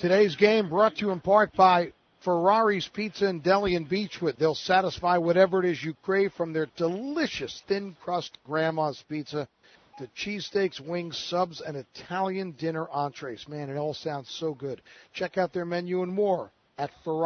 Today's game brought to you in part by Ferrari's Pizza and Deli in Beechwood. They'll satisfy whatever it is you crave, from their delicious thin crust grandma's pizza to cheesesteaks, wings, subs, and Italian dinner entrees. Man, it all sounds so good. Check out their menu and more at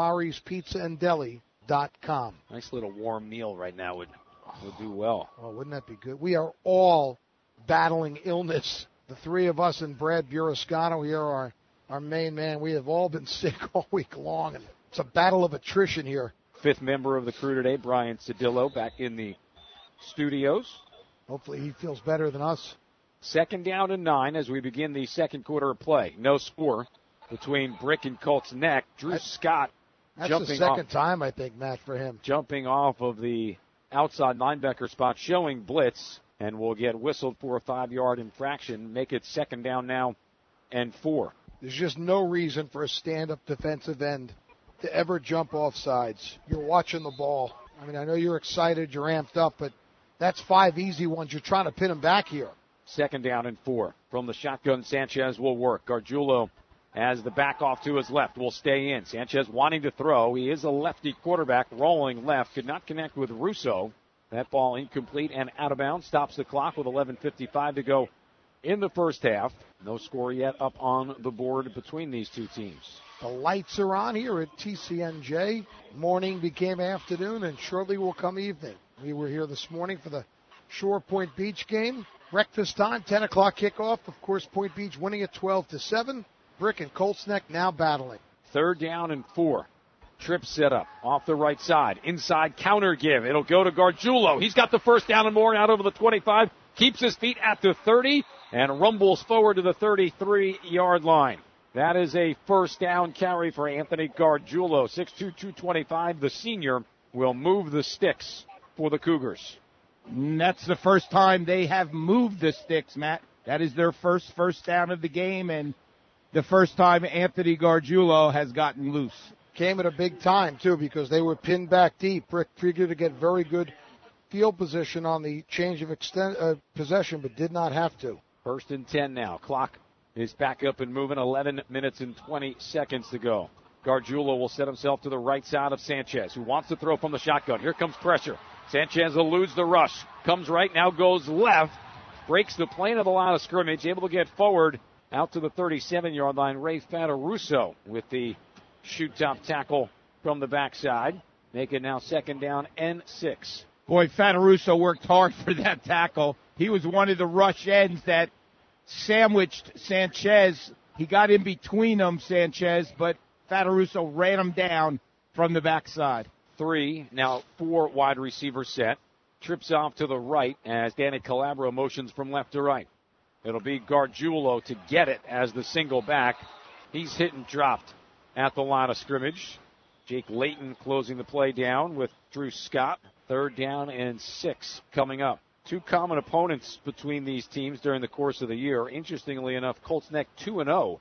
ferrarispizzaanddeli.com. Nice little warm meal right now would do well. Oh, wouldn't that be good? We are all battling illness. The three of us and Brad Burascano here are our main man. We have all been sick all week long, and it's a battle of attrition here. Fifth member of the crew today, Brian Cedillo, back in the studios. Hopefully he feels better than us. 2nd down and 9 as we begin the second quarter of play. No score between Brick and Colts Neck. Drew Scott That's jumping the second off, time, I think, Matt, for him. Jumping off of the outside linebacker spot, showing blitz, and will get whistled for a 5-yard infraction. Make it 2nd down now and 4. There's just no reason for a stand-up defensive end to ever jump off sides. You're watching the ball. I mean, I know you're excited, you're amped up, but that's 5 easy ones. You're trying to pin them back here. 2nd down and 4. From the shotgun, Sanchez will work. Gargiulo, as the back off to his left, will stay in. Sanchez wanting to throw. He is a lefty quarterback, rolling left. Could not connect with Russo. That ball incomplete and out of bounds. Stops the clock with 11:55 to go in the first half. No score yet up on the board between these two teams. The lights are on here at TCNJ. Morning became afternoon, and shortly will come evening. We were here this morning for the Shore Point Beach game. Breakfast time, 10 o'clock kickoff. Of course, Point Beach winning at 12-7. Brick and Colts Neck now battling. 3rd down and 4. Trip set up off the right side. Inside counter give. It'll go to Gargiulo. He's got the first down and more out over the 25. Keeps his feet at the 30 and rumbles forward to the 33-yard line. That is a first down carry for Anthony Gargiulo. 6'2", 225. The senior will move the sticks for the Cougars. That's the first time they have moved the sticks, Matt. That is their first down of the game, and the first time Anthony Gargiulo has gotten loose. Came at a big time, too, because they were pinned back deep. Brick figured to get very good field position on the change of possession, but did not have to. 1st and 10 now. Clock is back up and moving. 11 minutes and 20 seconds to go. Gargiulo will set himself to the right side of Sanchez, who wants to throw from the shotgun. Here comes pressure. Sanchez eludes the rush. Comes right, now goes left. Breaks the plane of the line of scrimmage. Able to get forward out to the 37-yard line. Ray Fataruso with the shoot-top tackle from the backside. Make it now 2nd down and 6. Boy, Fataruso worked hard for that tackle. He was one of the rush ends that sandwiched Sanchez. He got in between them, Sanchez, but Fataruso ran him down from the backside. 3, now 4 wide receiver set. Trips off to the right as Danny Calabro motions from left to right. It'll be Gargiulo to get it as the single back. He's hit and dropped at the line of scrimmage. Jake Layton closing the play down with Drew Scott. 3rd down and 6 coming up. 2 common opponents between these teams during the course of the year. Interestingly enough, Colts Neck 2-0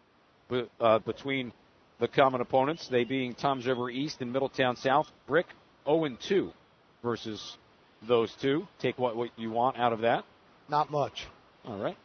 between the common opponents, they being Toms River East and Middletown South. Brick 0-2 versus those two. Take what you want out of that. Not much. All right.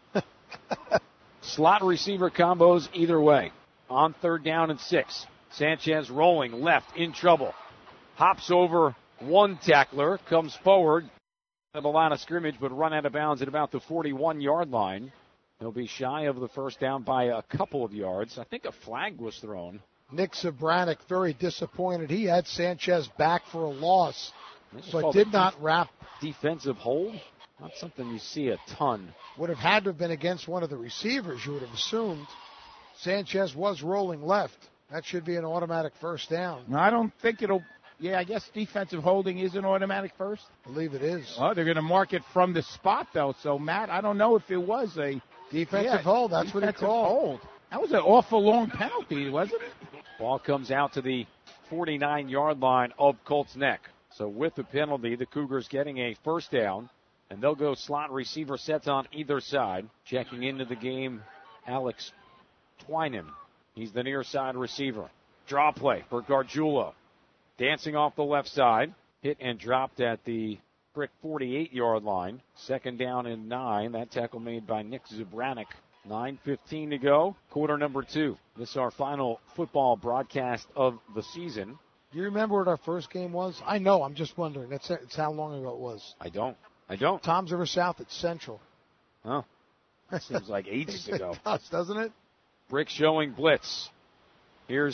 Slot receiver combos either way. On 3rd down and 6. Sanchez rolling left, in trouble. Hops over one tackler, comes forward to the line of scrimmage, but run out of bounds at about the 41-yard line. He'll be shy of the first down by a couple of yards. I think a flag was thrown. Nick Zabranik very disappointed. He had Sanchez back for a loss, but did not wrap. Defensive hold? Not something you see a ton. Would have had to have been against one of the receivers, you would have assumed. Sanchez was rolling left. That should be an automatic first down. I don't think it'll. Yeah, I guess defensive holding is an automatic first. I believe it is. Well, they're going to mark it from the spot, though. So, Matt, I don't know if it was a defensive hold. That's what it's called. Hold. That was an awful long penalty, wasn't it? Ball comes out to the 49-yard line of Colts Neck. So with the penalty, the Cougars getting a first down, and they'll go slot receiver sets on either side. Checking into the game, Alex Twinan. He's the near side receiver. Draw play for Gargiulo. Dancing off the left side. Hit and dropped at the Brick 48-yard line. 2nd down and 9. That tackle made by Nick Zabranik 9:15 to go, quarter number 2. This is our final football broadcast of the season. Do you remember what our first game was? I know, I'm just wondering. It's how long ago it was. I don't. Tom's River South at Central. Oh, that seems like ages ago. It does, doesn't it? Brick showing blitz. Here's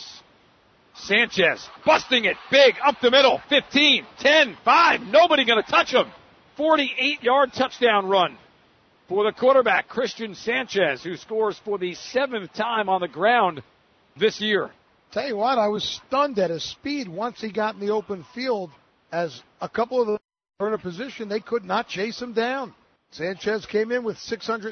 Sanchez busting it big up the middle. 15, 10, 5. Nobody going to touch him. 48-yard touchdown run for the quarterback, Christian Sanchez, who scores for the 7th time on the ground this year. Tell you what, I was stunned at his speed once he got in the open field, as a couple of them were in a position they could not chase him down. Sanchez came in with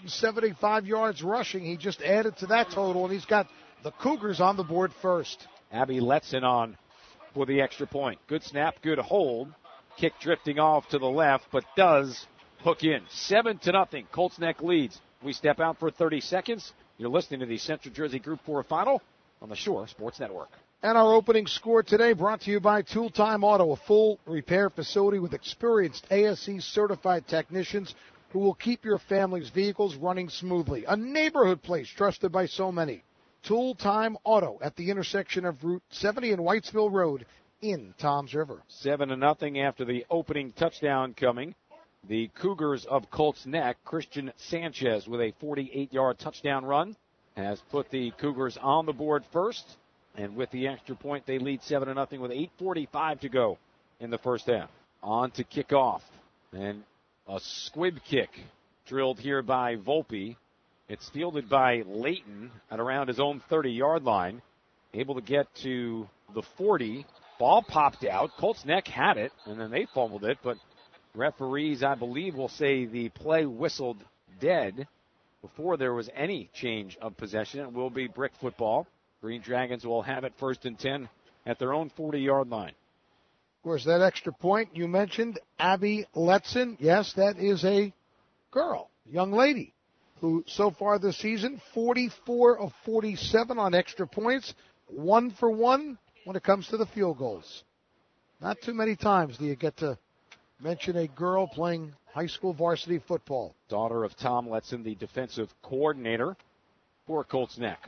675 yards rushing. He just added to that total, and he's got the Cougars on the board first. Abby Letson on for the extra point. Good snap, good hold. Kick drifting off to the left, but does hook in. 7-0. Colts Neck leads. We step out for 30 seconds. You're listening to the Central Jersey Group 4 Final on the Shore Sports Network. And our opening score today brought to you by Tool Time Auto, a full repair facility with experienced ASE certified technicians who will keep your family's vehicles running smoothly. A neighborhood place trusted by so many. Tool Time Auto at the intersection of Route 70 and Whitesville Road in Toms River. 7-0 after the opening touchdown coming. The Cougars of Colts Neck, Christian Sanchez with a 48-yard touchdown run, has put the Cougars on the board first. And with the extra point, they lead 7-0 with 8:45 to go in the first half. On to kickoff. And a squib kick drilled here by Volpe. It's fielded by Layton at around his own 30-yard line. Able to get to the 40. Ball popped out. Colts Neck had it, and then they fumbled it. But referees, I believe, will say the play whistled dead before there was any change of possession. It will be Brick football. Green Dragons will have it 1st and 10 at their own 40-yard line. Of course, that extra point you mentioned, Abby Letson. Yes, that is a girl, young lady, who so far this season, 44 of 47 on extra points, 1 for 1 when it comes to the field goals. Not too many times do you get to mention a girl playing high school varsity football. Daughter of Tom Letson, the defensive coordinator for Colts Neck.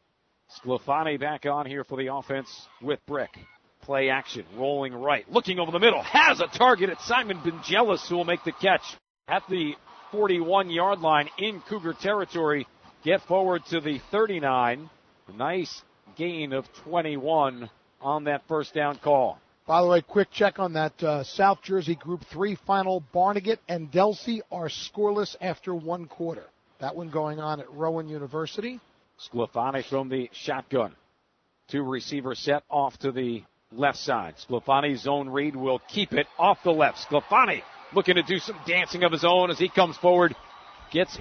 Sclafani back on here for the offense with Brick. Play action, rolling right, looking over the middle, has a target at Simon Benjelis, who will make the catch at the 41-yard line in Cougar territory. Get forward to the 39. Nice gain of 21 on that first down call. By the way, quick check on that South Jersey Group 3 final. Barnegat and Delsey are scoreless after 1 quarter. That one going on at Rowan University. Sclafani from the shotgun. 2 receiver set off to the left side. Sclafani's zone read will keep it off the left. Sclafani looking to do some dancing of his own as he comes forward. Gets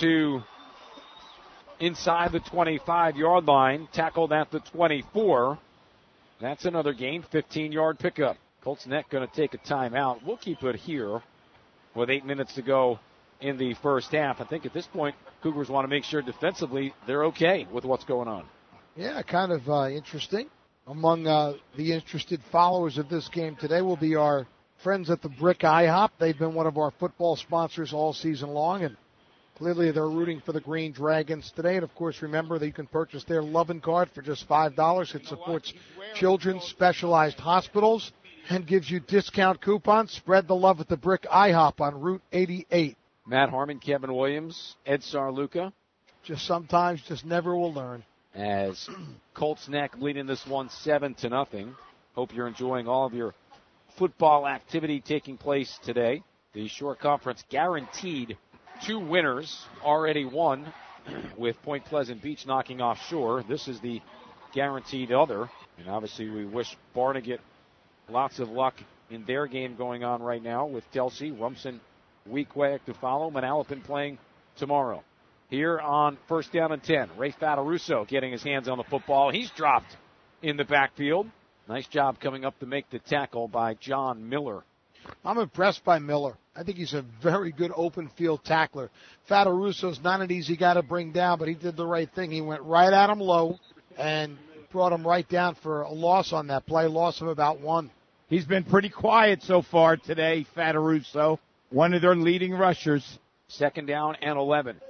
inside the 25-yard line. Tackled at the 24. That's another gain. 15-yard pickup. Colts Neck going to take a timeout. We'll keep it here with 8 minutes to go in the first half. I think at this point, Cougars want to make sure defensively they're okay with what's going on. Yeah, kind of interesting. Among the interested followers of this game today will be our friends at the Brick IHOP. They've been one of our football sponsors all season long, and clearly they're rooting for the Green Dragons today. And, of course, remember that you can purchase their Lovin' Card for just $5. It supports children's specialized hospitals and gives you discount coupons. Spread the love at the Brick IHOP on Route 88. Matt Harmon, Kevin Williams, Ed Sarluca. Just sometimes, just never will learn. As Colts Neck leading this one 7-0. Hope you're enjoying all of your football activity taking place today. The Shore Conference guaranteed 2 winners, already won, with Point Pleasant Beach knocking off Shore. This is the guaranteed other. And obviously we wish Barnegat lots of luck in their game going on right now with Delsey, Rumson, Weequahic to follow. Manalapan playing tomorrow. Here on 1st down and 10, Ray Fataruso getting his hands on the football. He's dropped in the backfield. Nice job coming up to make the tackle by John Miller. I'm impressed by Miller. I think he's a very good open field tackler. Fataruso's not an easy guy to bring down, but he did the right thing. He went right at him low and brought him right down for a loss on that play, loss of about 1. He's been pretty quiet so far today, Fataruso, one of their leading rushers. 2nd down and 11.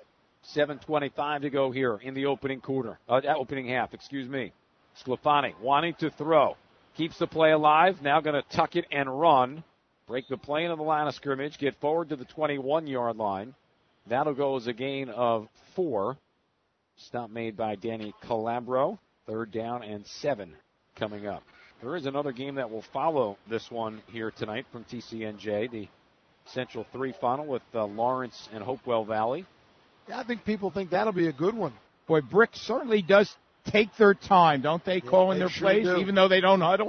7:25 to go here in the opening half. Sclafani wanting to throw. Keeps the play alive. Now going to tuck it and run. Break the plane on the line of scrimmage. Get forward to the 21-yard line. That'll go as a gain of 4. Stop made by Danny Calabro. 3rd down and 7 coming up. There is another game that will follow this one here tonight from TCNJ. The Central 3 final with Lawrence and Hopewell Valley. Yeah, I think people think that'll be a good one. Boy, Brick certainly does take their time, don't they, calling their sure plays, do. even though they don't huddle?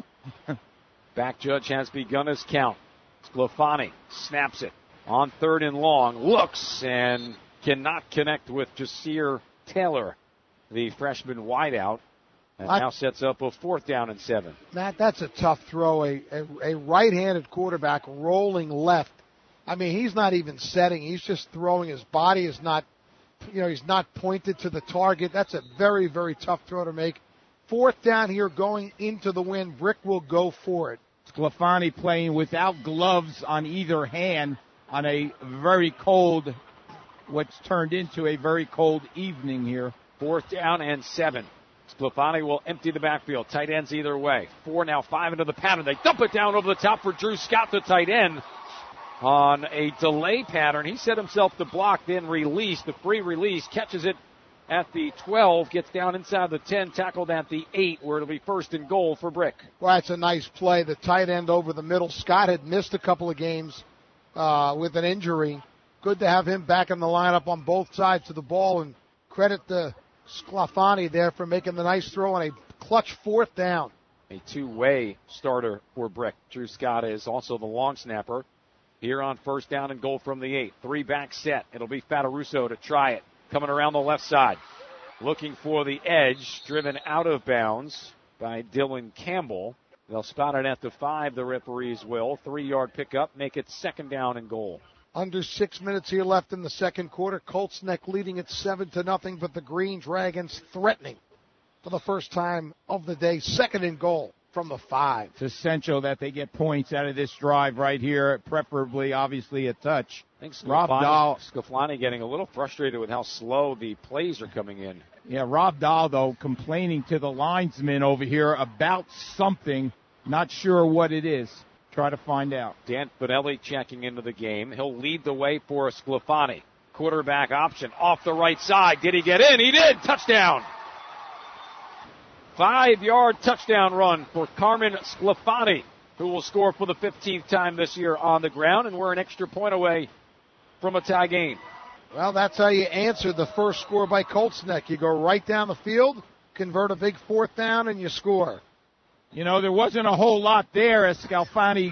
Back judge has begun his count. Sclafani snaps it on 3rd and long. Looks and cannot connect with Jasir Taylor, the freshman wideout. And now sets up a 4th down and 7. Matt, that's a tough throw. A right-handed quarterback rolling left. I mean, he's not even setting. He's just throwing. His body is not, he's not pointed to the target. That's a very, very tough throw to make. 4th down here going into the wind. Brick will go for it. Sclafani playing without gloves on either hand on a very cold, what's turned into a very cold evening here. 4th down and 7. Sclafani will empty the backfield. Tight ends either way. 4 now, 5 into the pattern. They dump it down over the top for Drew Scott, the tight end. On a delay pattern, he set himself to block, then release. The free release catches it at the 12, gets down inside the 10, tackled at the 8, where it'll be 1st and goal for Brick. Well, that's a nice play. The tight end over the middle. Scott had missed a couple of games with an injury. Good to have him back in the lineup on both sides of the ball, and credit to Sclafani there for making the nice throw on a clutch 4th down. A two-way starter for Brick. Drew Scott is also the long snapper. Here on 1st down and goal from the 8. 3-back set. It'll be Fataruso to try it. Coming around the left side. Looking for the edge. Driven out of bounds by Dylan Campbell. They'll spot it at the 5, the referees will. 3-yard pickup. Make it 2nd down and goal. Under 6 minutes here left in the second quarter. Colts Neck leading at 7-0, but the Green Dragons threatening for the first time of the day. 2nd and goal from the 5. It's essential that they get points out of this drive right here, preferably, obviously, a touch. I think Rob Dahl, Sclafani getting a little frustrated with how slow the plays are coming in. Yeah, Rob Dahl, though, complaining to the linesman over here about something. Not sure what it is. Try to find out. Dan Finelli checking into the game. He'll lead the way for Sclafani. Quarterback option off the right side. Did he get in? He did. Touchdown. 5-yard touchdown run for Carmen Sclafani, who will score for the 15th time this year on the ground, and we're an extra point away from a tie game. Well, that's how you answer the first score by Colts Neck. You go right down the field, convert a big 4th down, and you score. There wasn't a whole lot there as Sclafani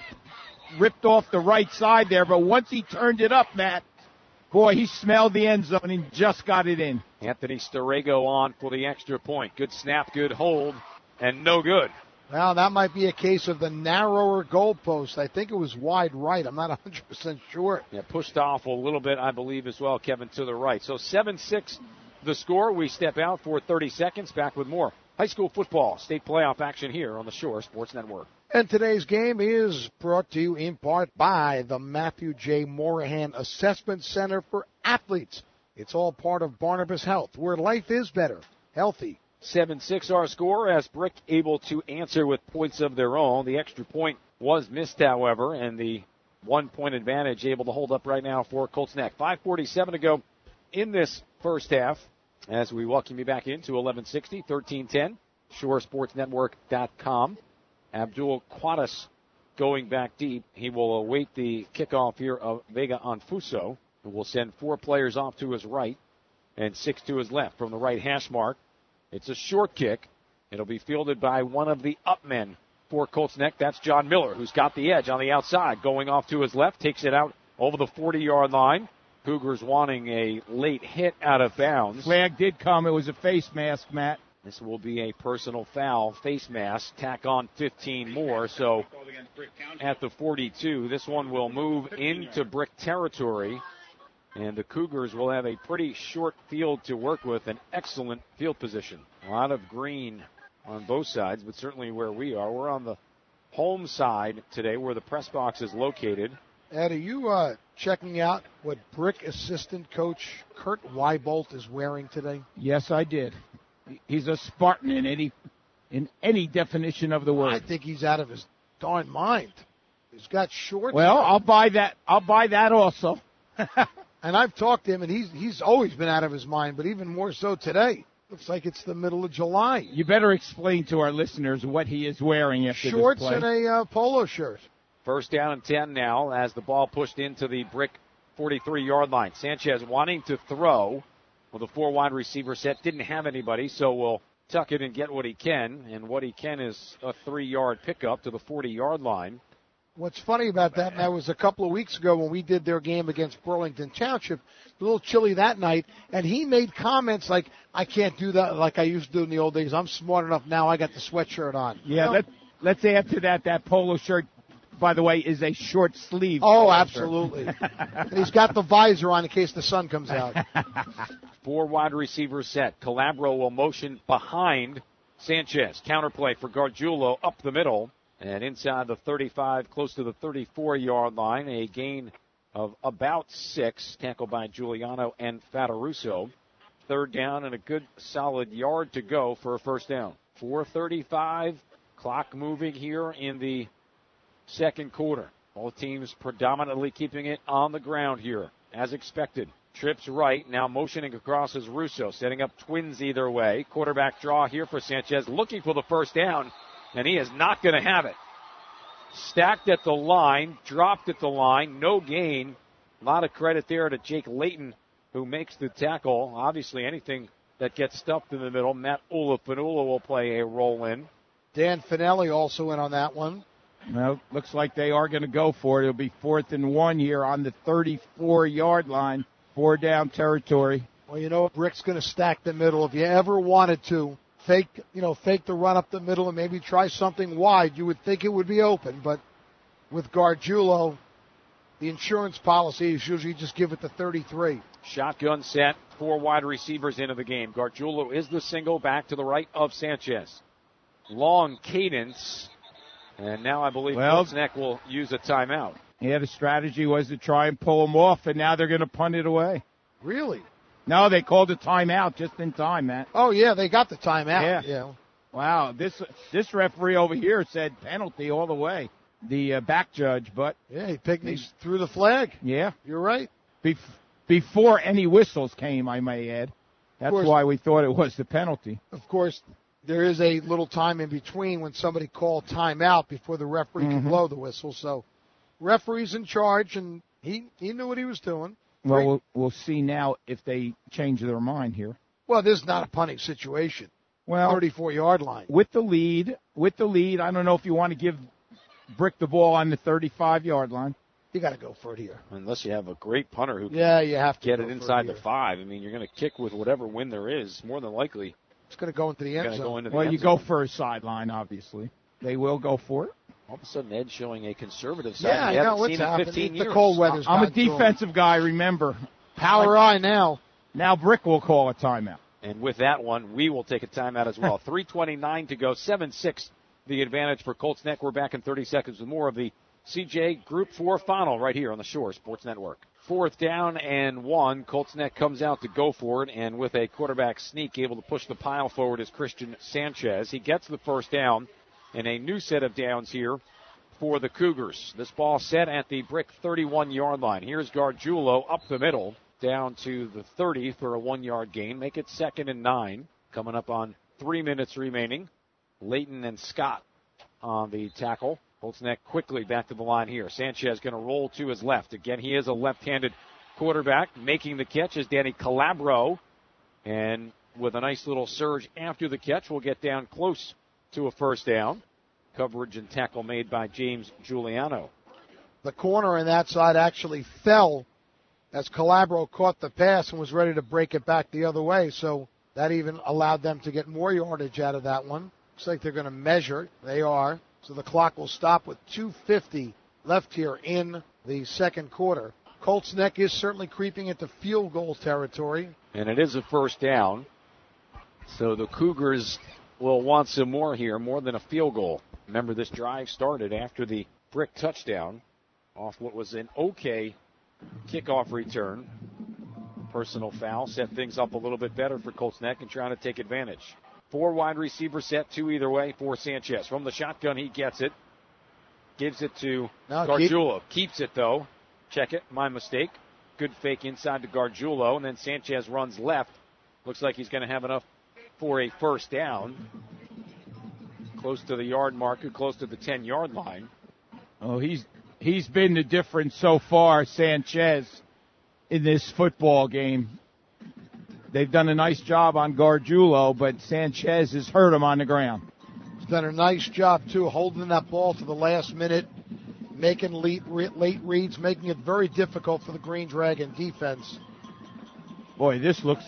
ripped off the right side there, but once he turned it up, Matt, boy, he smelled the end zone and just got it in. Anthony Starego on for the extra point. Good snap, good hold, and no good. Well, that might be a case of the narrower goalpost. I think it was wide right. I'm not 100% sure. Yeah, pushed off a little bit, I believe, as well, Kevin, to the right. So 7-6 the score. We step out for 30 seconds. Back with more high school football state playoff action here on the Shore Sports Network. And today's game is brought to you in part by the Matthew J. Morahan Assessment Center for Athletes. It's all part of Barnabas Health, where life is better, healthy. 7-6 our score as Brick able to answer with points of their own. The extra point was missed, however, and the 1-point advantage able to hold up right now for Colts Neck. 5:47 to go in this first half as we welcome you back into 1160, 1310, ShoreSportsNetwork.com. Abdul Quadis going back deep. He will await the kickoff here of Vega Anfuso, who will send 4 players off to his right and 6 to his left from the right hash mark. It's a short kick. It'll be fielded by one of the up men for Colts Neck. That's John Miller, who's got the edge on the outside. Going off to his left, takes it out over the 40-yard line. Cougars wanting a late hit out of bounds. Flag did come. It was a face mask, Matt. This will be a personal foul, face mask, tack on 15 more. So at the 42, this one will move into Brick territory. And the Cougars will have a pretty short field to work with, an excellent field position. A lot of green on both sides, but certainly where we are. We're on the home side today where the press box is located. Ed, are you checking out what Brick assistant coach Kurt Weibolt is wearing today? Yes, I did. He's a Spartan in any definition of the word. I think he's out of his darn mind. He's got shorts. Well, I'll buy that. I'll buy that also. And I've talked to him, and he's always been out of his mind, but even more so today. Looks like it's the middle of July. You better explain to our listeners what he is wearing after Shorts this play. and a polo shirt. First down and 10 now as the ball pushed into the Brick 43-yard line. Sanchez wanting to throw with a 4 wide receiver set. Didn't have anybody, so we'll tuck it and get what he can. And what he can is a 3-yard pickup to the 40-yard line. What's funny about that, and that was a couple of weeks ago when we did their game against Burlington Township, a little chilly that night, and he made comments like, I can't do that like I used to do in the old days. I'm smart enough now. I got the sweatshirt on. Yeah, let's add to that polo shirt, by the way, is a short sleeve. Oh, absolutely. And he's got the visor on in case the sun comes out. 4 wide receivers set. Calabro will motion behind Sanchez. Counterplay for Gargiulo up the middle. And inside the 35, close to the 34-yard line, a gain of about 6, tackled by Giuliano and Fataruso. 3rd down and a good solid yard to go for a first down. 4:35, clock moving here in the second quarter. Both teams predominantly keeping it on the ground here, as expected. Trips right, now motioning across is Russo, setting up twins either way. Quarterback draw here for Sanchez, looking for the first down. And he is not going to have it. Stacked at the line, dropped at the line, no gain. A lot of credit there to Jake Layton, who makes the tackle. Obviously, anything that gets stuffed in the middle, Matt Ulafanula will play a role in. Dan Finelli also in on that one. Well, looks like they are going to go for it. It'll be 4th and 1 here on the 34-yard line. 4 down territory. Well, you know, Brick's going to stack the middle. If you ever wanted to fake the run up the middle and maybe try something wide, you would think it would be open. But with Gargiulo, the insurance policy is usually just give it to 33. Shotgun set, 4 wide receivers into the game. Gargiulo is the single back to the right of Sanchez. Long cadence. And now I believe Colts Neck will use a timeout. Yeah, the strategy was to try and pull him off, and now they're going to punt it away. Really? No, they called a timeout just in time, Matt. Oh, yeah, they got the timeout. Yeah. Wow, this referee over here said penalty all the way, the back judge, but... Yeah, he threw the flag. Yeah. You're right. Before any whistles came, I may add. That's why we thought it was the penalty. Of course, there is a little time in between when somebody called timeout before the referee can blow the whistle. So, referee's in charge, and he knew what he was doing. Well, we'll see now if they change their mind here. Well, this is not a punting situation. Well, 34-yard line. With the lead, I don't know if you want to give Brick the ball on the 35-yard line. You got to go for it here. Unless you have a great punter who can you have to get it inside the 5. I mean, you're going to kick with whatever wind there is, more than likely. It's going to go into the end zone. Well, you go for a sideline, obviously. They will go for it. All of a sudden, Ed's showing a conservative side. Yeah, I know what's happening. 15 years. The cold weather's I'm a defensive guy, remember. Power eye now. Now Brick will call a timeout. And with that one, we will take a timeout as well. 3:29 to go. 7-6 the advantage for Colts Neck. We're back in 30 seconds with more of the CJ Group 4 final right here on the Shore Sports Network. 4th down and 1. Colts Neck comes out to go for it, and with a quarterback sneak, able to push the pile forward is Christian Sanchez. He gets the first down, and a new set of downs here for the Cougars. This ball set at the Brick 31-yard line. Here's Gargiulo up the middle, down to the 30 for a 1-yard gain. Make it 2nd and 9. Coming up on 3 minutes remaining. Layton and Scott on the tackle. Colts Neck quickly back to the line here. Sanchez going to roll to his left. Again, he is a left-handed quarterback. Making the catch is Danny Calabro. And with a nice little surge after the catch, we'll get down close to a first down. Coverage and tackle made by James Giuliano. The corner on that side actually fell as Calabro caught the pass and was ready to break it back the other way. So that even allowed them to get more yardage out of that one. Looks like they're going to measure. They are. So the clock will stop with 2:50 left here in the second quarter. Colts Neck is certainly creeping into field goal territory. And it is a first down. So the Cougars will want some more here, more than a field goal. Remember, this drive started after the Brick touchdown. off what was an okay kickoff return. Personal foul set things up a little bit better for Colts Neck and trying to take advantage. 4 wide receiver set, 2 either way for Sanchez. From the shotgun, he gets it. Gives it to Gargiulo. Keeps it, though. Check it. My mistake. Good fake inside to Gargiulo, and then Sanchez runs left. Looks like he's going to have enough for a first down. Close to the yard marker, close to the 10-yard line. Oh, he's been the difference so far, Sanchez, in this football game. They've done a nice job on Gargiulo, but Sanchez has hurt him on the ground. He's done a nice job, too, holding that ball to the last minute, making late reads, making it very difficult for the Green Dragon defense. Boy, this looks,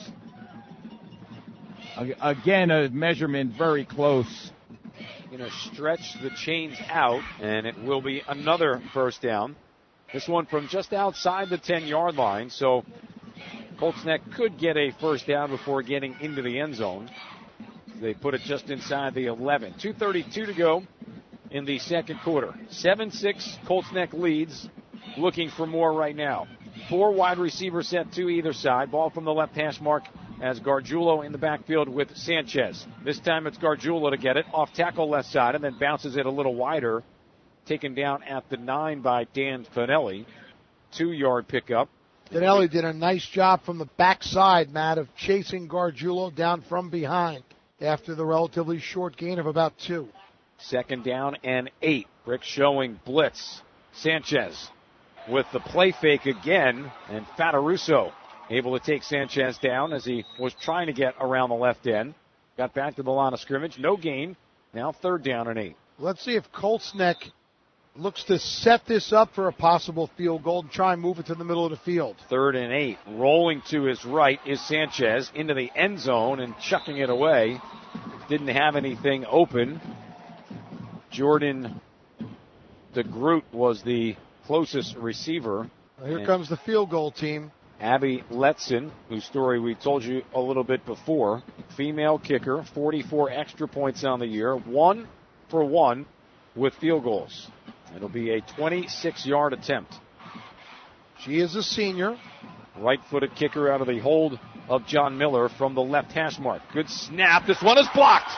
again, a measurement very close. Going to stretch the chains out, and it will be another first down. This one from just outside the 10-yard line, so Colts Neck could get a first down before getting into the end zone. They put it just inside the 11. 2:32 to go in the second quarter. 7-6 Colts Neck leads, looking for more right now. 4 wide receiver set, 2 either side. Ball from the left hash mark as Gargiulo in the backfield with Sanchez. This time it's Gargiulo to get it. Off tackle left side and then bounces it a little wider. Taken down at the 9 by Dan Finelli. 2-yard pickup. Finelli did a nice job from the backside, Matt, of chasing Gargiulo down from behind after the relatively short gain of about 2. Second down and 8. Brick showing blitz. Sanchez with the play fake again, and Fataruso able to take Sanchez down as he was trying to get around the left end. Got back to the line of scrimmage. No gain. Now 3rd down and 8. Let's see if Colts Neck looks to set this up for a possible field goal and try and move it to the middle of the field. 3rd and 8. Rolling to his right is Sanchez into the end zone and chucking it away. Didn't have anything open. Jordan DeGroot was the closest receiver. Well, here comes the field goal team. Abby Letson, whose story we told you a little bit before. Female kicker, 44 extra points on the year. 1 for 1 with field goals. It'll be a 26-yard attempt. She is a senior. Right-footed kicker out of the hold of John Miller from the left hash mark. Good snap. This one is blocked.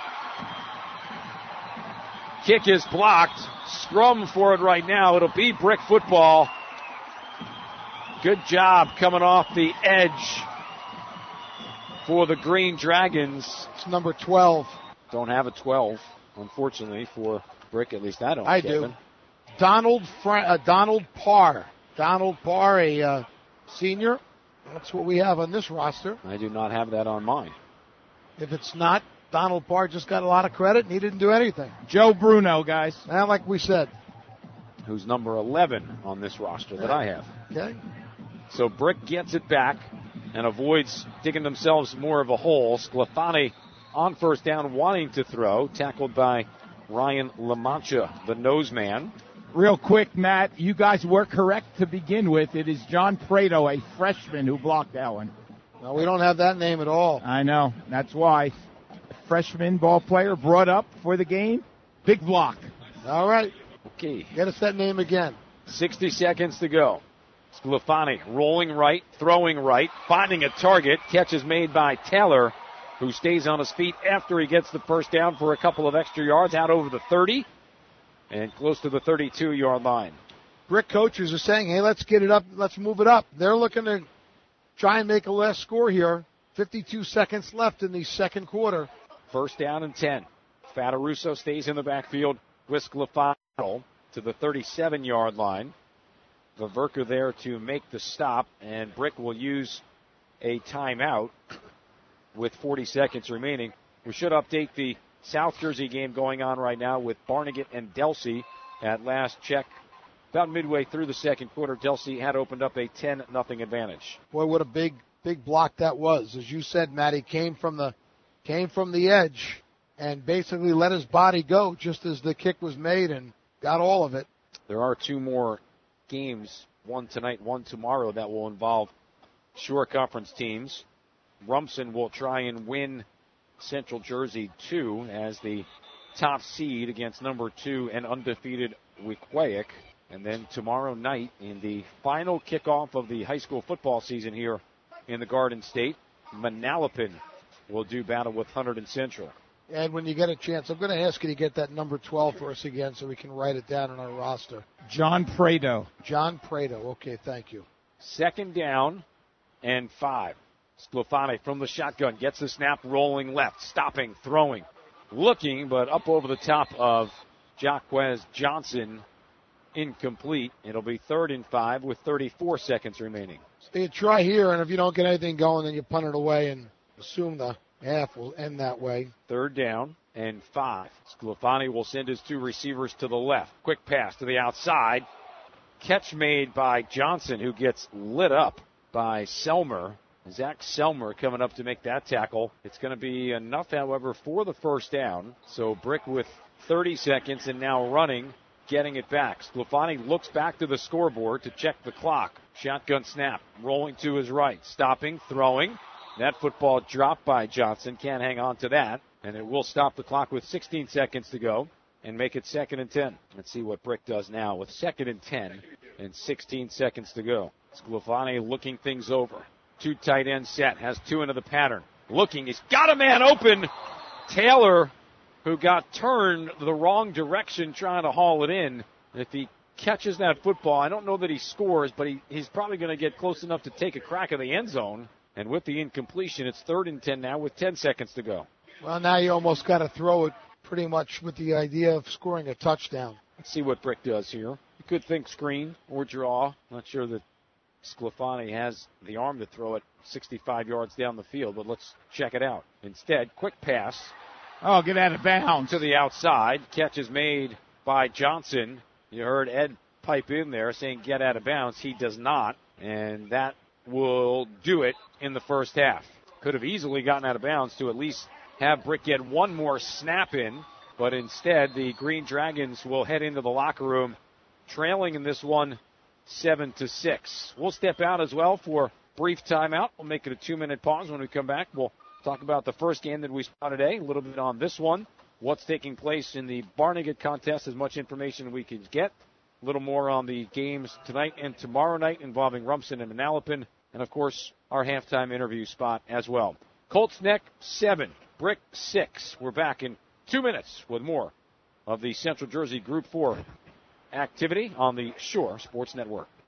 Kick is blocked. Scrum for it right now. It'll be Brick football. Good job coming off the edge for the Green Dragons. It's number 12. Don't have a 12, unfortunately, for Brick. At least I don't. I Kevin. do. Donald Parr. Donald Parr, a senior. That's what we have on this roster. I do not have that on mine. If it's not, Donald Parr just got a lot of credit, and he didn't do anything. Joe Bruno, guys. And like we said. Who's number 11 on this roster that I have. Okay. So Brick gets it back and avoids digging themselves more of a hole. Sclafani on first down wanting to throw. Tackled by Ryan LaMancha, the nose man. Real quick, Matt, you guys were correct to begin with. It is John Prado, a freshman, who blocked that one. No, we don't have that name at all. I know. That's why. Freshman ball player brought up for the game. Big block. All right. Okay. Get us that name again. 60 seconds to go. Sclafani rolling right, throwing right, finding a target. Catch is made by Taylor, who stays on his feet after he gets the first down for a couple of extra yards out over the 30 and close to the 32-yard line. Brick coaches are saying, hey, let's get it up. Let's move it up. They're looking to try and make a last score here. 52 seconds left in the second quarter. First down and 10. Fataruso stays in the backfield with Sclafani to the 37-yard line. Vaverka there to make the stop, and Brick will use a timeout with 40 seconds remaining. We should update the South Jersey game going on right now with Barnegat and Delsey. At last check, about midway through the second quarter, Delsey had opened up a 10-0 advantage. Boy, what a big block that was. As you said, Matty, came from the edge and basically let his body go just as the kick was made and got all of it. There are 2 more games, one tonight, one tomorrow, that will involve Shore Conference teams. Rumson will try and win Central Jersey 2 as the top seed against number 2 and undefeated Wequahic. And then tomorrow night, in the final kickoff of the high school football season here in the Garden State, Manalapan will do battle with Hunterdon Central. And when you get a chance, I'm going to ask you to get that number 12 for us again so we can write it down on our roster. John Prado. John Prado. Okay, thank you. 2nd down and 5. Sclafani from the shotgun gets the snap, rolling left, stopping, throwing, looking, but up over the top of Jaquez Johnson. Incomplete. It'll be 3rd and 5 with 34 seconds remaining. So you try here, and if you don't get anything going, then you punt it away and assume the half will end that way. 3rd down and 5. Sclafani will send his 2 receivers to the left. Quick pass to the outside. Catch made by Johnson, who gets lit up by Selmer. Zach Selmer coming up to make that tackle. It's going to be enough, however, for the 1st down. So Brick with 30 seconds and now running, getting it back. Sclafani looks back to the scoreboard to check the clock. Shotgun snap, rolling to his right, stopping, throwing. That football dropped by Johnson. Can't hang on to that. And it will stop the clock with 16 seconds to go and make it 2nd and 10. Let's see what Brick does now with 2nd and 10 and 16 seconds to go. Sclafani looking things over. 2 tight end set, has 2 into the pattern. Looking, he's got a man open. Taylor, who got turned the wrong direction trying to haul it in. And if he catches that football, I don't know that he scores, but he's probably going to get close enough to take a crack at the end zone. And with the incompletion, it's 3rd and 10 now with 10 seconds to go. Well, now you almost got to throw it pretty much with the idea of scoring a touchdown. Let's see what Brick does here. You could think screen or draw. Not sure that Sclafani has the arm to throw it 65 yards down the field, but let's check it out. Instead, quick pass. Oh, get out of bounds. To the outside. Catch is made by Johnson. You heard Ed pipe in there saying get out of bounds. He does not, and that will do it in the 1st half. Could have easily gotten out of bounds to at least have Brick get one more snap in, but instead the Green Dragons will head into the locker room trailing in this one 7-6. We'll step out as well for brief timeout. We'll make it a 2-minute pause. When we come back, we'll talk about the first game that we saw today, a little bit on this one, what's taking place in the Barnegat contest, as much information we can get, a little more on the games tonight and tomorrow night involving Rumson and Manalapan, and of course our halftime interview spot as well. Colts Neck 7, Brick 6. We're back in 2 minutes with more of the Central Jersey Group 4 activity on the Shore Sports Network.